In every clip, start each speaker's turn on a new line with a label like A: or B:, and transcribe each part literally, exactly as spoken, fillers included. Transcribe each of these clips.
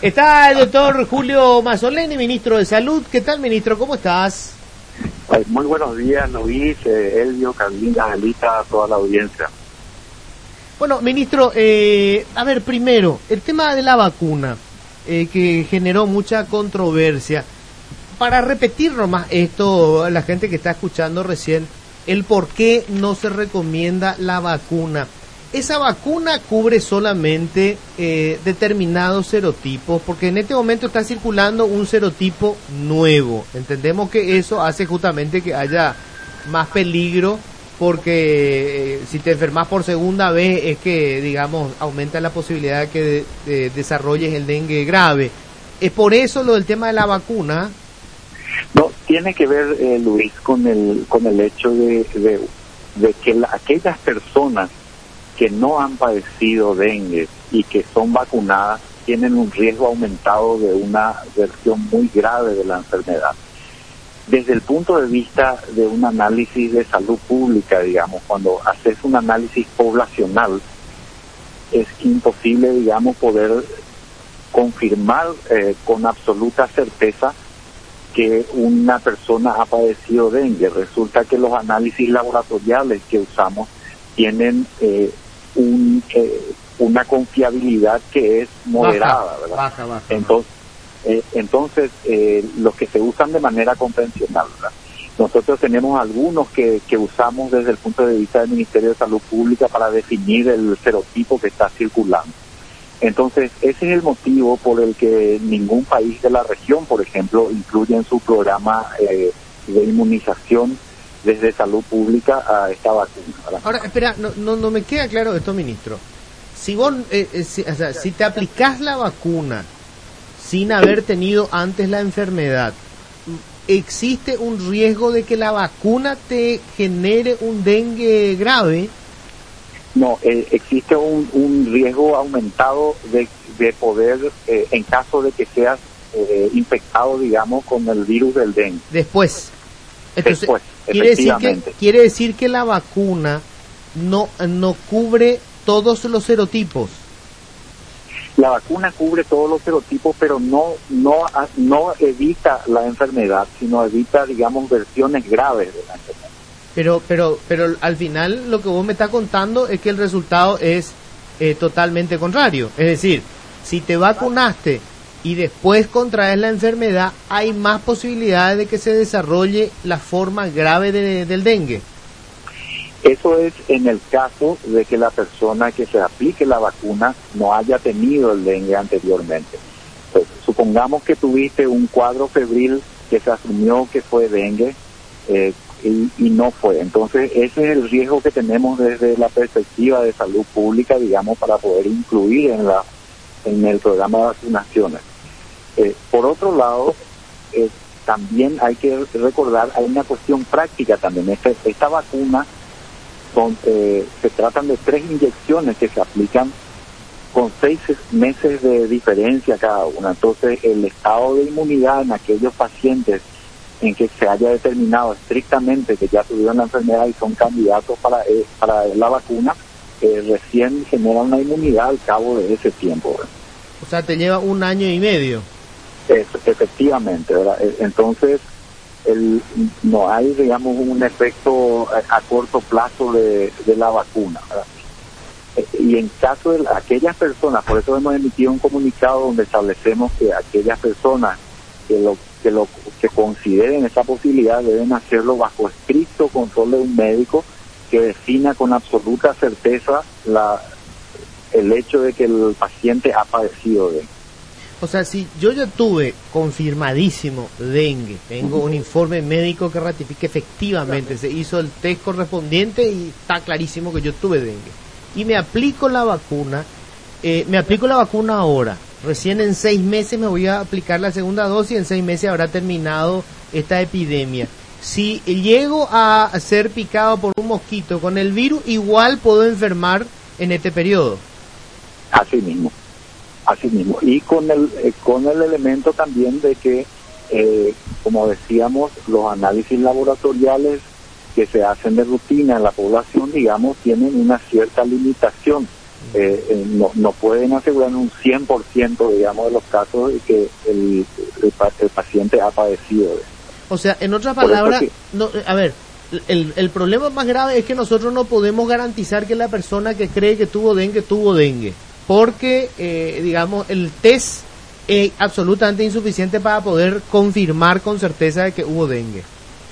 A: Está el doctor Julio Mazzoleni, ministro de Salud. ¿Qué tal, ministro? ¿Cómo estás?
B: Muy buenos días, Luis, eh, Elvio, Carolina, Angelita, toda la audiencia.
A: Bueno, ministro, eh, a ver, primero, el tema de la vacuna, eh, que generó mucha controversia. Para repetir nomás esto, a la gente que está escuchando recién, el por qué no se recomienda la vacuna. Esa vacuna cubre solamente eh, determinados serotipos, porque en este momento está circulando un serotipo nuevo. Entendemos que eso hace justamente que haya más peligro, porque eh, si te enfermas por segunda vez es que, digamos, aumenta la posibilidad de que de, de desarrolles el dengue grave. ¿Es por eso lo del tema de la vacuna?
B: No, tiene que ver, eh, Luis, con el con el hecho de, de, de que la, aquellas personas que no han padecido dengue y que son vacunadas tienen un riesgo aumentado de una versión muy grave de la enfermedad. Desde el punto de vista de un análisis de salud pública, digamos, cuando haces un análisis poblacional, es imposible, digamos, poder confirmar eh, con absoluta certeza que una persona ha padecido dengue. Resulta que los análisis laboratoriales que usamos tienen eh, un, eh, una confiabilidad que es moderada,
A: baja,
B: ¿verdad?
A: Baja, baja.
B: Entonces, eh, entonces eh, los que se usan de manera convencional, ¿verdad? Nosotros tenemos algunos que, que usamos desde el punto de vista del Ministerio de Salud Pública para definir el serotipo que está circulando. Entonces, ese es el motivo por el que ningún país de la región, por ejemplo, incluye en su programa eh, de inmunización desde salud pública a esta vacuna, ¿verdad?
A: Ahora, espera, no, no, no me queda claro esto, ministro. Si vos, eh, eh, si, o sea, si te aplicás la vacuna sin haber tenido antes la enfermedad, ¿existe un riesgo de que la vacuna te genere un dengue grave?
B: No, eh, existe un, un riesgo aumentado de, de poder, eh, en caso de que seas eh, infectado, digamos, con el virus del dengue.
A: Después. Entonces,
B: Después,
A: quiere decir que
B: efectivamente.
A: quiere decir que la vacuna no no cubre todos los serotipos.
B: La vacuna cubre todos los serotipos, pero no no no evita la enfermedad, sino evita, digamos, versiones graves de la enfermedad.
A: Pero pero pero al final lo que vos me estás contando es que el resultado es eh, totalmente contrario. Es decir, si te vacunaste y después contraes la enfermedad, hay más posibilidades de que se desarrolle la forma grave de, del dengue.
B: Eso es en el caso de que la persona que se aplique la vacuna no haya tenido el dengue anteriormente. Pues, supongamos que tuviste un cuadro febril que se asumió que fue dengue eh, y, y no fue. Entonces, ese es el riesgo que tenemos desde la perspectiva de salud pública, digamos, para poder incluir en la en el programa de vacunaciones. Eh, por otro lado, eh, también hay que recordar, hay una cuestión práctica también. Este, esta vacuna son, eh, se tratan de tres inyecciones que se aplican con seis meses de diferencia cada una. Entonces, el estado de inmunidad en aquellos pacientes en que se haya determinado estrictamente que ya tuvieron la enfermedad y son candidatos para, eh, para la vacuna, eh, recién generan una inmunidad al cabo de ese tiempo, ¿verdad?
A: O sea, te lleva un año y medio.
B: Es, efectivamente, ¿verdad? Entonces, el, no hay, digamos, un efecto a, a corto plazo de, de la vacuna, ¿verdad? Y en caso de aquellas personas, por eso hemos emitido un comunicado donde establecemos que aquellas personas que lo que lo que consideren esa posibilidad deben hacerlo bajo estricto control de un médico que defina con absoluta certeza la el hecho de que el paciente ha padecido dengue.
A: O sea, si yo ya tuve confirmadísimo dengue, tengo un informe médico que ratifique efectivamente, se hizo el test correspondiente y está clarísimo que yo tuve dengue, y me aplico la vacuna, eh, me aplico la vacuna ahora, recién en seis meses me voy a aplicar la segunda dosis, en seis meses habrá terminado esta epidemia. Si llego a ser picado por un mosquito con el virus, igual puedo enfermar en este periodo.
B: Así mismo. Así mismo, y con el eh, con el elemento también de que, eh, como decíamos, los análisis laboratoriales que se hacen de rutina en la población, digamos, tienen una cierta limitación eh, eh, no, no pueden asegurar un cien por ciento, digamos, de los casos de que el, el, el paciente ha padecido.
A: O sea, en otras palabras, que, no, a ver, el, el problema más grave es que nosotros no podemos garantizar que la persona que cree que tuvo dengue, tuvo dengue, porque, eh, digamos, el test es absolutamente insuficiente para poder confirmar con certeza de que hubo dengue.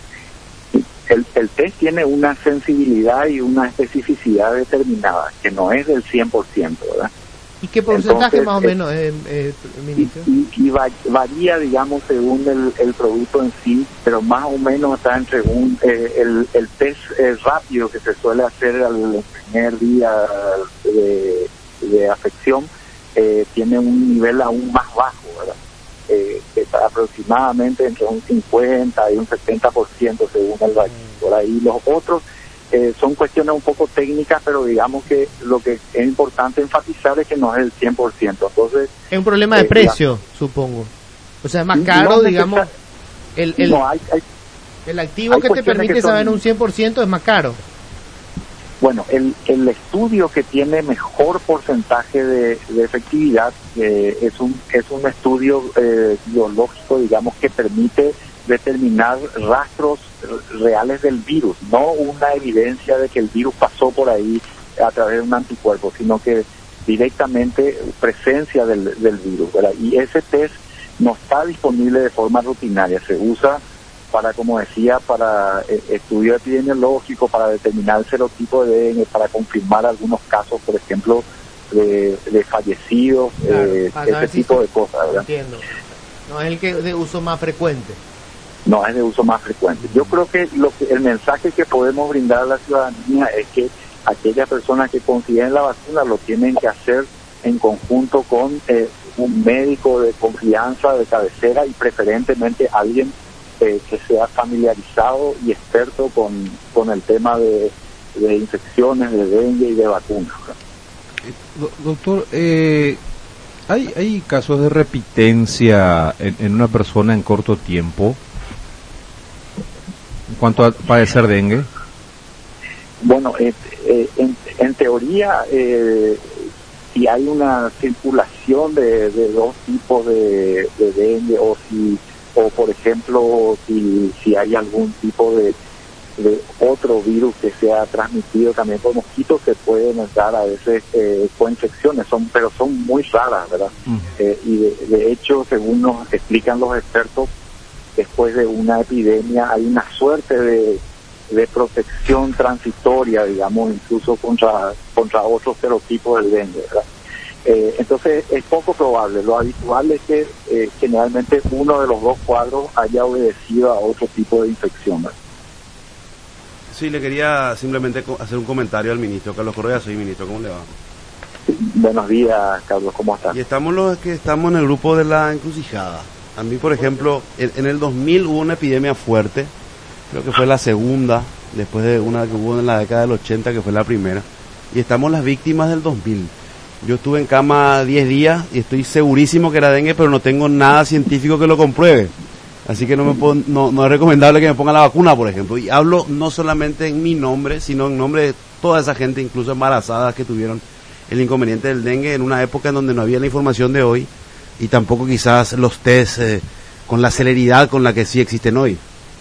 B: El, el test tiene una sensibilidad y una especificidad determinada, que no es del cien por ciento, ¿verdad?
A: ¿Y qué porcentaje
B: Entonces,
A: más o
B: eh,
A: menos, eh, eh, ministro?
B: Y, y, y varía, digamos, según el, el producto en sí, pero más o menos está entre un, eh, el, el test eh, rápido que se suele hacer al primer día de, de afección, eh, tiene un nivel aún más bajo, ¿verdad? Eh, que está aproximadamente entre un cincuenta y un setenta por ciento según el valle. Por ahí los otros eh, son cuestiones un poco técnicas, pero digamos que lo que es importante enfatizar es que no es el cien por ciento. Entonces,
A: es un problema de
B: eh,
A: precio, la, supongo. O sea, es más caro,
B: no,
A: digamos, el, el,
B: no, hay, hay,
A: el activo que te permite que son, saber un cien por ciento es más caro.
B: Bueno, el, el estudio que tiene mejor porcentaje de, de efectividad eh, es un es un estudio eh, biológico, digamos, que permite determinar rastros reales del virus, no una evidencia de que el virus pasó por ahí a través de un anticuerpo, sino que directamente presencia del, del virus, ¿verdad? Y ese test no está disponible de forma rutinaria, se usa para, como decía, para eh, estudio epidemiológico, para determinar el serotipo de dengue, para confirmar algunos casos, por ejemplo, de, de fallecidos, claro, eh, ese tipo si de cosas, ¿verdad?
A: Entiendo. No es el que de uso más frecuente.
B: No es de uso más frecuente. Yo creo que, lo que el mensaje que podemos brindar a la ciudadanía es que aquellas personas que consideren la vacuna lo tienen que hacer en conjunto con eh, un médico de confianza, de cabecera, y preferentemente alguien Eh, que sea familiarizado y experto con, con el tema de, de infecciones, de dengue y de vacunas.
C: Doctor, eh, ¿hay, ¿hay casos de repitencia en, en una persona en corto tiempo en cuanto a padecer dengue?
B: Bueno, eh, eh, en, en teoría, eh, si hay una circulación de, de dos tipos de, de dengue, o si o por ejemplo si si hay algún tipo de, de otro virus que sea transmitido también por mosquitos, se pueden dar a veces eh, coinfecciones, son pero son muy raras, ¿verdad? Mm. Eh, y de, de hecho, según nos explican los expertos, después de una epidemia hay una suerte de, de protección transitoria, digamos, incluso contra contra otros serotipos del dengue, ¿verdad? Eh, entonces es poco probable. Lo habitual es que eh, generalmente uno de los dos cuadros haya obedecido a otro tipo de infección, ¿verdad?
D: Sí, le quería simplemente hacer un comentario al ministro Carlos Correa. Soy ministro, ¿cómo le va?
B: Sí, buenos días, Carlos, ¿cómo estás?
D: Y estamos los que estamos en el grupo de la encrucijada. A mí, por ejemplo, en, en el dos mil hubo una epidemia fuerte, creo que fue la segunda, después de una que hubo en la década del ochenta, que fue la primera, y estamos las víctimas del dos mil. Yo estuve en cama diez días y estoy segurísimo que era dengue, pero no tengo nada científico que lo compruebe. Así que no me puedo, no, no es recomendable que me ponga la vacuna, por ejemplo. Y hablo no solamente en mi nombre, sino en nombre de toda esa gente, incluso embarazadas, que tuvieron el inconveniente del dengue en una época en donde no había la información de hoy y tampoco quizás los test eh, con la celeridad con la que sí existen hoy.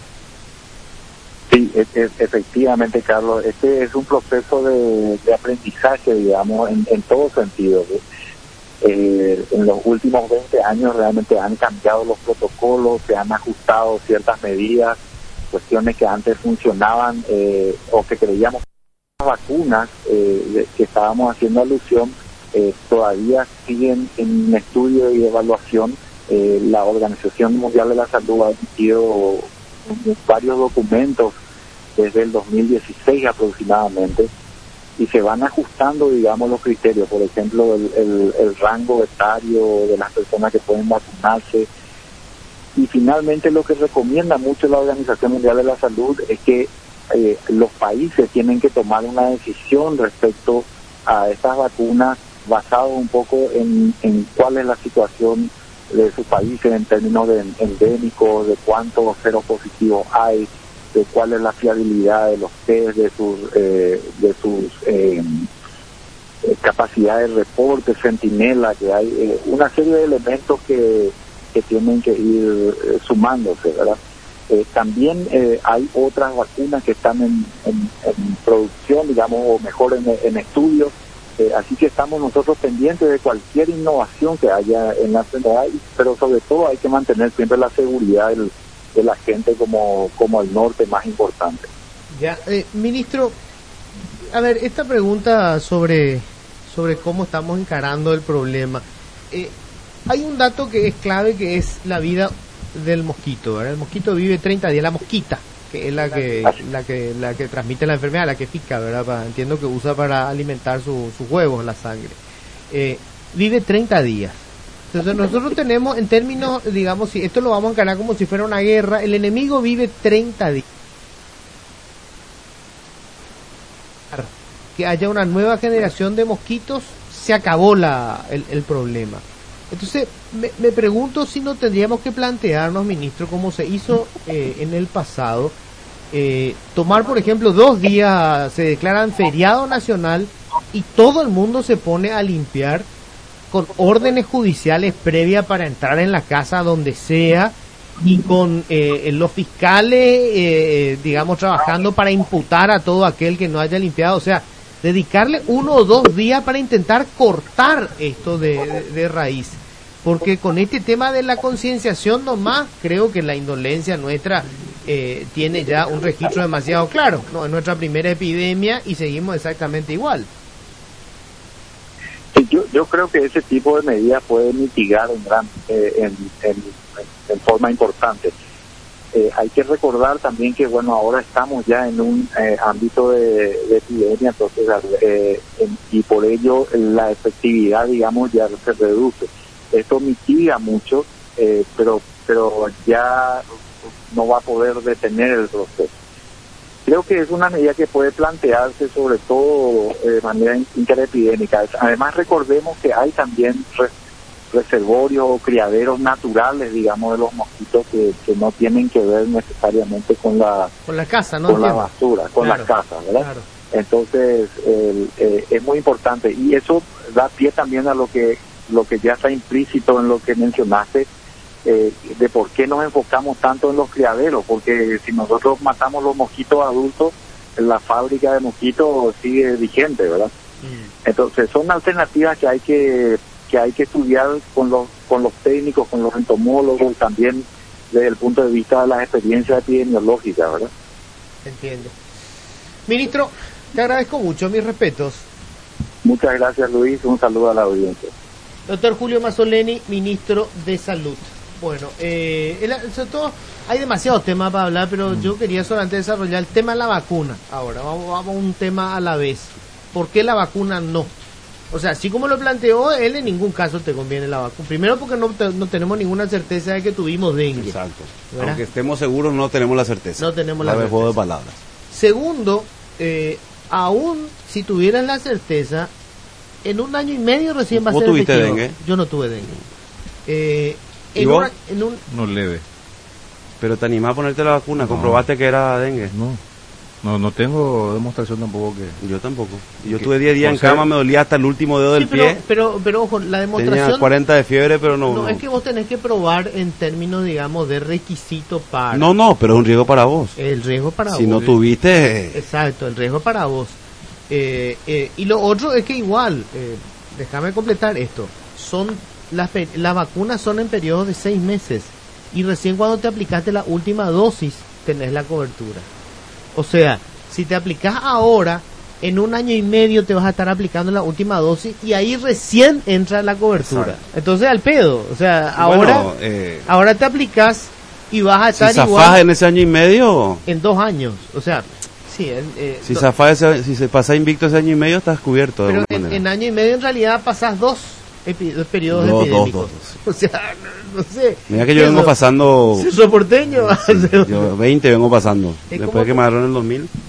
B: Sí, es, es, efectivamente, Carlos, este es un proceso de, de aprendizaje, digamos, en, en todo sentido. Eh, en los últimos veinte años realmente han cambiado los protocolos, se han ajustado ciertas medidas, cuestiones que antes funcionaban eh, o que creíamos que las vacunas eh, de, que estábamos haciendo alusión eh, todavía siguen en estudio y evaluación. Eh, la Organización Mundial de la Salud ha emitido varios documentos desde el dos mil dieciséis aproximadamente, y se van ajustando, digamos, los criterios, por ejemplo, el, el, el rango etario de las personas que pueden vacunarse. Y finalmente lo que recomienda mucho la Organización Mundial de la Salud es que eh, los países tienen que tomar una decisión respecto a estas vacunas basado un poco en, en cuál es la situación de sus países en términos de endémicos, de cuántos ceros positivos hay, de cuál es la fiabilidad de los test, de sus eh, de sus eh, eh, capacidad de reporte, centinela, que hay eh, una serie de elementos que, que tienen que ir eh, sumándose, ¿verdad? Eh, también eh, hay otras vacunas que están en, en, en producción, digamos, o mejor en, en estudio, eh, así que estamos nosotros pendientes de cualquier innovación que haya en la enfermedad, pero sobre todo hay que mantener siempre la seguridad del, de la gente como, como el norte más importante.
A: Ya, eh, ministro, a ver, esta pregunta sobre, sobre cómo estamos encarando el problema. Eh, hay un dato que es clave, que es la vida del mosquito, ¿verdad? El mosquito vive treinta días, la mosquita, que es la que la que la que transmite la enfermedad, la que pica, ¿verdad? Para, entiendo que usa para alimentar su, sus huevos, la sangre. Eh, vive treinta días. Entonces nosotros tenemos, en términos, digamos, si esto lo vamos a encarar como si fuera una guerra, el enemigo vive treinta días. Que haya una nueva generación de mosquitos, se acabó la, el, el problema. Entonces, me, me pregunto si no tendríamos que plantearnos, ministro, como se hizo eh, en el pasado, eh, tomar, por ejemplo, dos días, se declaran feriado nacional y todo el mundo se pone a limpiar con órdenes judiciales previas para entrar en la casa donde sea y con eh, los fiscales, eh, digamos, trabajando para imputar a todo aquel que no haya limpiado. O sea, dedicarle uno o dos días para intentar cortar esto de, de, de raíz, porque con este tema de la concienciación nomás creo que la indolencia nuestra eh, tiene ya un registro demasiado claro, ¿no? Es nuestra primera epidemia y seguimos exactamente igual.
B: Sí, yo, yo creo que ese tipo de medidas puede mitigar en, gran, eh, en, en, en forma importante. Eh, hay que recordar también que, bueno, ahora estamos ya en un eh, ámbito de, de epidemia, entonces, eh, en, y por ello la efectividad, digamos, ya se reduce. Esto mitiga mucho, eh, pero pero ya no va a poder detener el proceso. Creo que es una medida que puede plantearse sobre todo eh, de manera interepidémica. Además, recordemos que hay también Re- reservorios o criaderos naturales, digamos, de los mosquitos que, que no tienen que ver necesariamente con la
A: con la casa, ¿no?
B: con la basura, con claro, la casa, ¿verdad? Claro. Entonces el, eh, es muy importante y eso da pie también a lo que lo que ya está implícito en lo que mencionaste, eh, de por qué nos enfocamos tanto en los criaderos, porque si nosotros matamos los mosquitos adultos, la fábrica de mosquitos sigue vigente, ¿verdad? Mm. Entonces son alternativas que hay que que hay que estudiar con los con los técnicos, con los entomólogos, también desde el punto de vista de las experiencias epidemiológicas, ¿verdad?
A: Entiendo. Ministro, te agradezco mucho, mis respetos.
B: Muchas gracias, Luis, un saludo a la audiencia.
A: Doctor Julio Mazzoleni, ministro de Salud. Bueno, eh, el, sobre todo hay demasiados temas para hablar, pero mm. yo quería solamente desarrollar el tema de la vacuna. Ahora, vamos, vamos a un tema a la vez. ¿Por qué la vacuna no? O sea, así como lo planteó él, en ningún caso te conviene la vacuna. Primero porque no, te, no tenemos ninguna certeza de que tuvimos dengue.
D: Exacto.
A: ¿Verdad?
D: Aunque estemos seguros, no tenemos la certeza.
A: No tenemos la,
D: la
A: certeza.
D: de palabras.
A: Segundo, eh, aún si tuvieran la certeza, en un año y medio recién va a ser
D: ¿Vos tuviste
A: efectivo.
D: dengue?
A: Yo no tuve dengue. Eh,
D: ¿Y
A: en,
D: vos?
A: una, en un
C: No leve.
D: Pero te animás a ponerte la vacuna, no. Comprobaste que era dengue.
C: No. No, no tengo demostración tampoco que...
D: Yo tampoco. Yo estuve diez días en cama, me dolía hasta el último dedo
A: sí,
D: del
A: pero,
D: pie.
A: Pero, pero ojo, la demostración...
D: Tenía cuarenta de fiebre, pero no...
A: No,
D: no,
A: es que vos tenés que probar en términos, digamos, de requisito para...
D: No, no, pero es un riesgo para vos.
A: El riesgo para
D: si
A: vos.
D: Si no tuviste...
A: Exacto, el riesgo para vos. Eh, eh, y lo otro es que igual, eh, déjame completar esto, son las, las vacunas son en periodos de seis meses y recién cuando te aplicaste la última dosis tenés la cobertura. O sea... Si te aplicas ahora, en un año y medio te vas a estar aplicando la última dosis y ahí recién entra la cobertura. Exacto. Entonces al pedo, o sea, ahora
D: bueno, eh,
A: ahora te aplicas y vas a estar
D: si
A: igual.
D: zafás en ese año y medio.
A: En dos años, o sea, sí. Eh,
D: si
A: do,
D: zafás ese, si se pasa invicto ese año y medio estás cubierto.
A: Pero
D: de
A: en,
D: manera.
A: en año y medio en realidad pasas dos, epi, dos periodos
D: dos,
A: epidémicos.
D: Dos, dos,
A: sí. O sea, no, no sé.
D: Mira que yo vengo pasando.
A: ¿Soy porteño?
D: Sí, yo veinte vengo pasando. Después
A: como,
D: de que me agarraron en el dos mil.